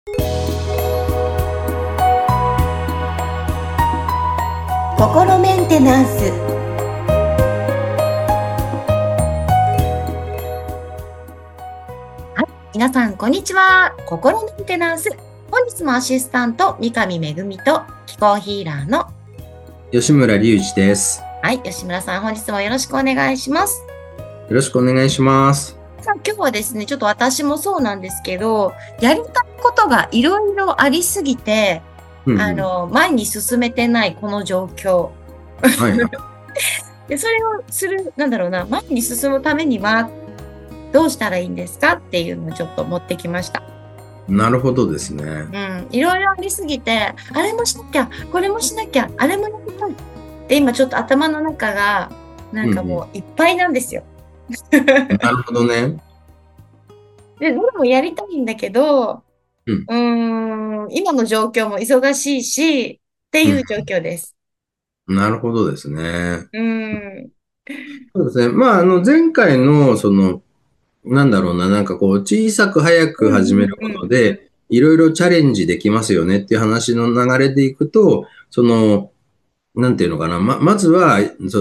心メンテナンス。はい、皆さんこんにちは。心メンテナンス。本日もアシスタント三上恵と気候ヒーラーの吉村隆二です。 はい、吉村さん、本日もよろしくお願いします。 よろしくお願いします。 さあ、今日はですね、ちょっと私もそうなんですけど、やりたいことがいろいろありすぎて、前に進めてないこの状況。 はいはい。 で、それをする、前に進むためには、どうしたらいいんですかっていうのをちょっと持ってきました。 なるほどですね。 いろいろありすぎて、あれもしなきゃ、これもしなきゃ、あれもやりたい。で、今ちょっと頭の中が、なんかもういっぱいなんですよ。 なるほどね。 で、どれもやりたいんだけど、 うん。 今の状況も忙しいし、っていう状況です。 なるほどですね。 うーん。 そうですね。まあ、前回の、なんだろうな、なんかこう、小さく早く始めることで、いろいろチャレンジできますよねっていう話の流れでいくと、なんていうのかな。まずは、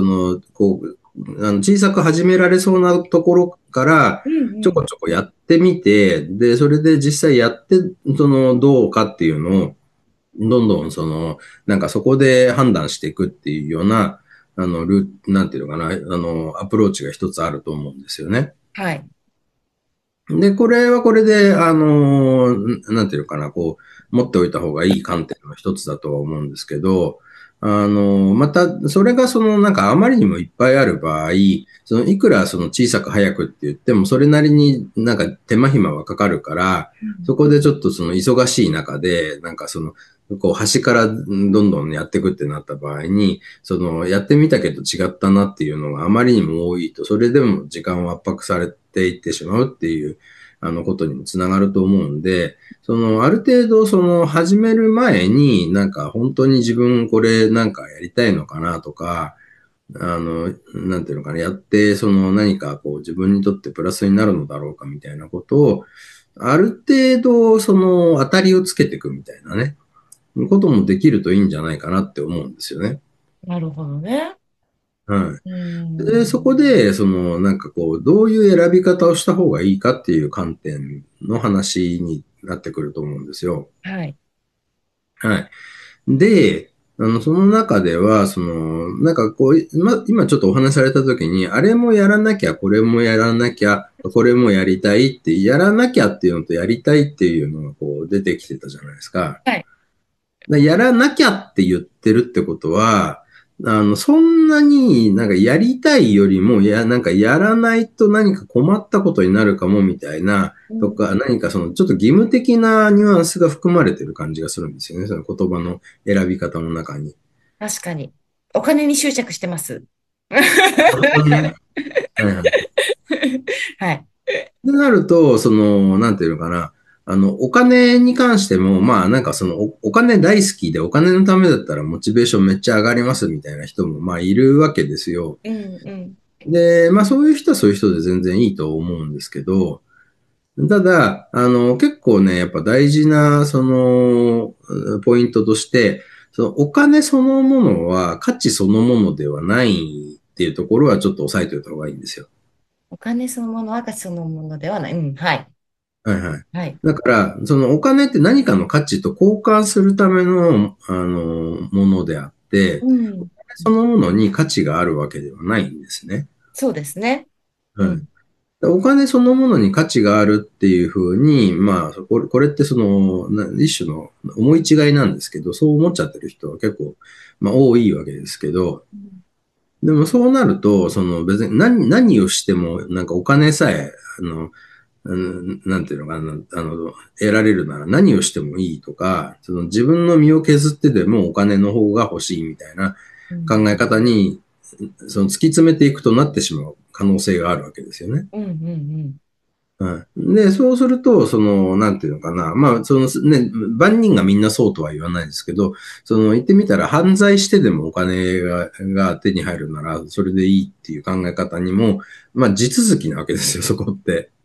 小さく始められそうなところから、ちょこちょこやってみて、で、それで実際やって、どうかっていうのを、どんどん、なんかそこで判断していくっていうような、なんていうのかな、アプローチが一つあると思うんですよね。 はい。 で、これはこれで、なんていうのかな、こう、持っておいた方がいい観点の一つだとは思うんですけど、また、それがなんかあまりにもいっぱいある場合、いくら小さく早くって言っても、それなりになんか手間暇はかかるから、そこでちょっと忙しい中で、なんかこう端からどんどんやっていくってなった場合に、やってみたけど違ったなっていうのがあまりにも多いと、それでも時間を圧迫されていってしまうっていう、ことにもつながると思うんで、ある程度、始める前に、なんか、本当に自分これなんかやりたいのかなとか、なんていうのかな、やって、何かこう自分にとってプラスになるのだろうかみたいなことを、ある程度、当たりをつけていくみたいなね、こともできるといいんじゃないかなって思うんですよね。 なるほどね。 はい。 うーで、そこん。 で、なんかこう、どういう選び方をした方がいいかっていう観点の話になってくると思うんですよ。 はい。 はい。で、その中では、なんかこう、今ちょっとお話しされたときに、あれもやらなきゃ、これもやらなきゃ、これもやりたいって、やらなきゃっていうのとやりたいっていうのがこう出てきてたじゃないですか。 はい。 やらなきゃって言ってるってことは、そんなになんかやりたいよりも、なんかやらないと何か困ったことになるかもみたいな、とか、何かちょっと義務的なニュアンスが含まれてる感じがするんですよね。その言葉の選び方の中に。 確かに。お金に執着してます。 なるほどね。はいはい。 はい。 でなると、なんていうのかな。お金に関しても、まあなんかお金大好きでお金のためだったらモチベーションめっちゃ上がりますみたいな人もまあいるわけですよ。 うんうん。 で、まあそういう人はそういう人で全然いいと思うんですけど、ただ、結構ね、やっぱ大事な、ポイントとして、お金そのものは価値そのものではないっていうところはちょっと押さえておいた方がいいんですよ。 お金そのものは価値そのものではない。うん、はい。 はいはい。 はい。 だから、お金って何かの価値と交換するための、ものであって、 うん。 そのものに価値があるわけではないんですね。 そうですね。うはい。 ん。 お金そのものに価値があるっていうふうに、まあ、これって一種の思い違いなんですけど、そう思っちゃってる人は結構、まあ多いわけですけど、でもそうなると、別に何をしても、なんかお金さえ、なんていうのかな、得られるなら何をしてもいいとか、自分の身を削ってでもお金の方が欲しいみたいなうん。 考え方に、突き詰めていくとなってしまう可能性があるわけですよね。 うん。うん。うん。 はい。で、そうすると、なんていうのかな。まあ、ね、万人がみんなそうとは言わないですけど、言ってみたら犯罪してでもお金が手に入るなら、それでいいっていう考え方にも、まあ、地続きなわけですよ、そこって。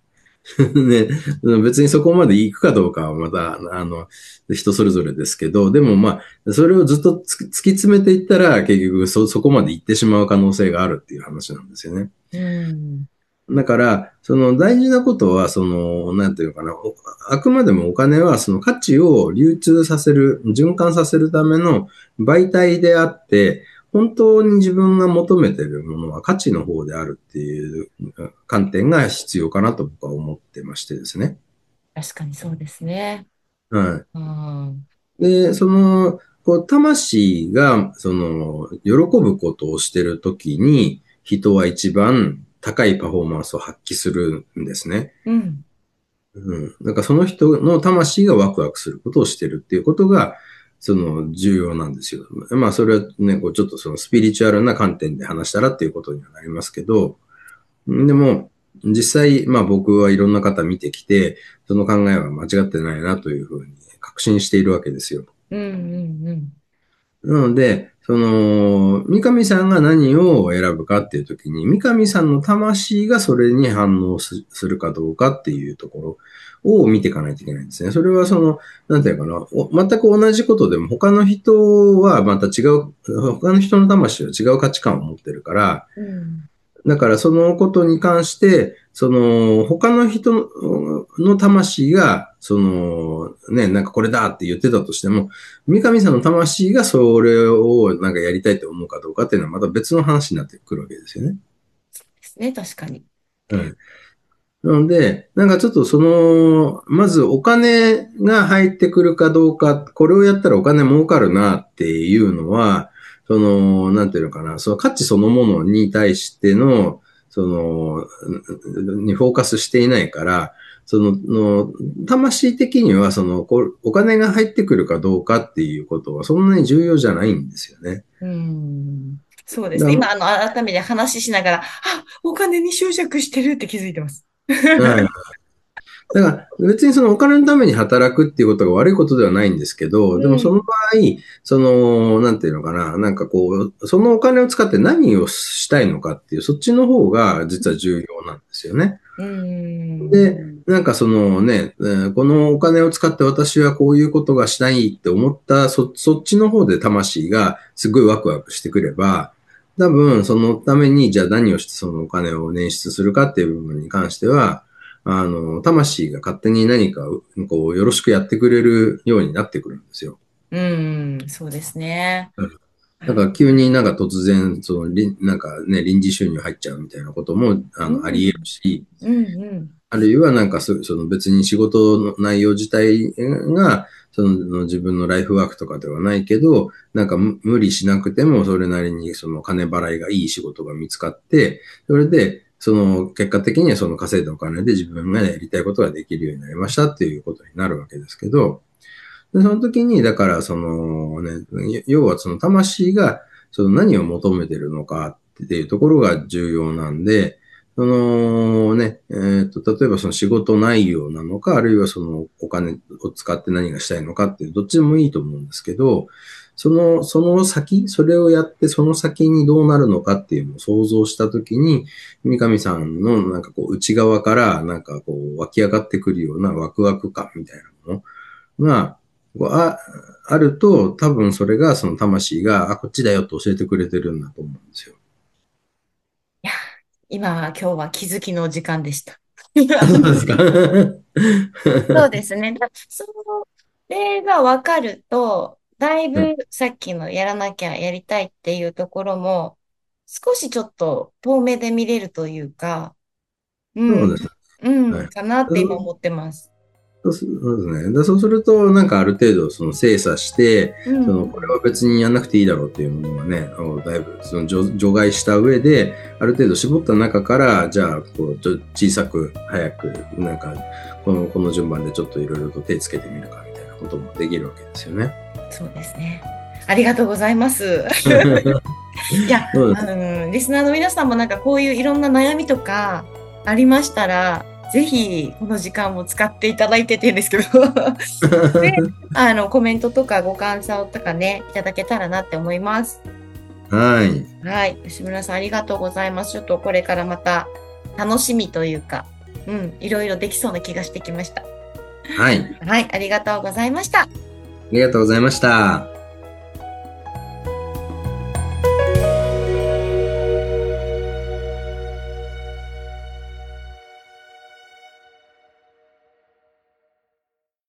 ね、別にそこまで行くかどうかはまた、人それぞれですけど、でもまあ、それをずっと突き詰めていったら、結局そこまで行ってしまう可能性があるっていう話なんですよね。 うん。 だから、その大事なことは、なんていうのかな、あくまでもお金はその価値を流通させる、循環させるための媒体であって、本当に自分が求めているものは価値の方であるっていう観点が必要かなと僕は思ってましてですね。 確かにそうですね。 はい。 うん。 で、魂が、喜ぶことをしてるときに、人は一番高いパフォーマンスを発揮するんですね。 うん。 うん。だからその人の魂がワクワクすることをしてるっていうことが、重要なんですよ。まあ、それはね、ちょっとスピリチュアルな観点で話したらっていうことにはなりますけど、でも、実際、まあ僕はいろんな方見てきて、その考えは間違ってないなというふうに確信しているわけですよ。 うん。うん。 なので、三上さんが何を選ぶかっていうときに、三上さんの魂がそれに反応するかどうかっていうところを見ていかないといけないんですね。それはなんていうかな、全く同じことでも他の人はまた違う、他の人の魂は違う価値観を持ってるから、 うん。 だからそのことに関して、他の人の魂が、なんかこれだって言ってたとしても、三上さんの魂がそれをなんかやりたいと思うかどうかっていうのはまた別の話になってくるわけですよね。 ですね。確かに。 はい。なので、なんかちょっとまずお金が入ってくるかどうか、これをやったらお金儲かるなっていうのは、なんていうのかな、その価値そのものに対しての、にフォーカスしていないから、魂的には、お金が入ってくるかどうかっていうことはそんなに重要じゃないんですよね。 うん。そうですね。今、 だ改めて話しながら、あ、お金に執着してるって気づいてます。 はい。だから別にそのお金のために働くっていうことが悪いことではないんですけど、でもその場うん。 合、なんていうのかな、なんかそのお金を使って何をしたいのかっていう、そっちの方が実は重要なんですよね。 うん。 で、なんかこのお金を使って私はこういうことがしたいって思った、そっちの方で魂がすごいワクワクしてくれば、多分そのためにじゃあ何をしてそのお金を捻出するかっていう部分に関しては、魂が勝手に何かよろしくやってくれるようになってくるんですよ。 うん。そうですね。 だから急になんか突然、なんかね、臨時収入入っちゃうみたいなことも、あり得うん。 るし、 うん。うん。 あるいはなんか別に仕事の内容自体が、自分のライフワークとかではないけど、なんか無理しなくてもそれなりにその金払いがいい仕事が見つかって、それで、結果的にはその稼いだお金で自分がやりたいことができるようになりましたっていうことになるわけですけど、でその時に、だから要はその魂が何を求めてるのかっていうところが重要なんで、例えばその仕事内容なのか、あるいはそのお金を使って何がしたいのかっていう、どっちでもいいと思うんですけど、その先、それをやってその先にどうなるのかっていうのを想像したときに、三上さんのなんか内側からなんか湧き上がってくるようなワクワク感みたいなものが、あると、多分それがその魂が、こっちだよと教えてくれてるんだと思うんですよ。 いや、今日は気づきの時間でした。 あ、そうですか。 そうですね。それが分かると、だいぶさっきのやらなきゃやりたいっていうところも、少しちょっと遠目で見れるというか、うん、 そうです。 うはい。 ん、かなって今思ってます。 そうですね。そうすると、なんかある程度精査して、 うん、 これは別にやんなくていいだろうっていうものがね、だいぶ除外した上で、ある程度絞った中から、じゃあ、小さく、早く、なんか、この順番でちょっといろいろと手つけてみるかみたいなこともできるわけですよね。 そうですね。ありがとうございます。いや、 そうです。 リスナーの皆さんもなんかこういういろんな悩みとかありましたら、ぜひこの時間も使っていただいてていいんですけどで、コメントとかご感想とかね、いただけたらなって思います。 はい。 はい。吉村さんありがとうございます。ちょっとこれからまた楽しみというか、 いろいろできそうな気がしてきました。 はい。 はい、ありがとうございました。 ありがとうございました。